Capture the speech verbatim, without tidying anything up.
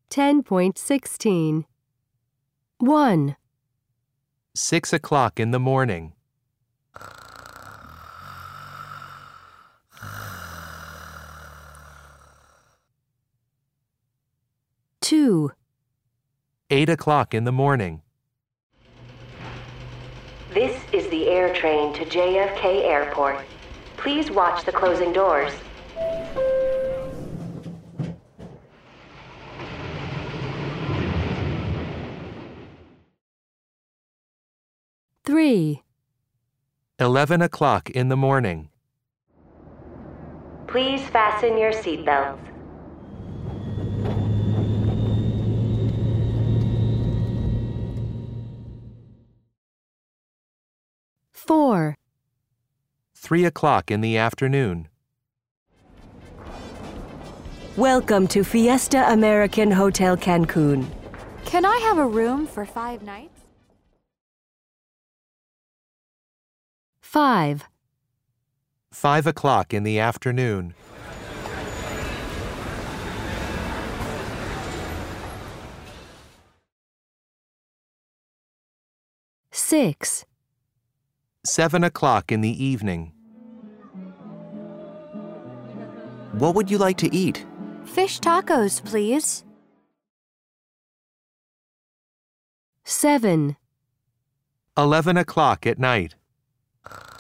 ten point sixteen. one. Six o'clock in the morning. two. Eight o'clock in the morning. This is the air train to J F K Airport. Please watch the closing doors. three. Eleven o'clock in the morning. Please fasten your seatbelts. four. Three o'clock in the afternoon. Welcome to Fiesta American Hotel Cancun. Can I have a room for five nights? five. Five o'clock in the afternoon. six. Seven o'clock in the evening. What would you like to eat? Fish tacos, please. seven. Eleven o'clock at night.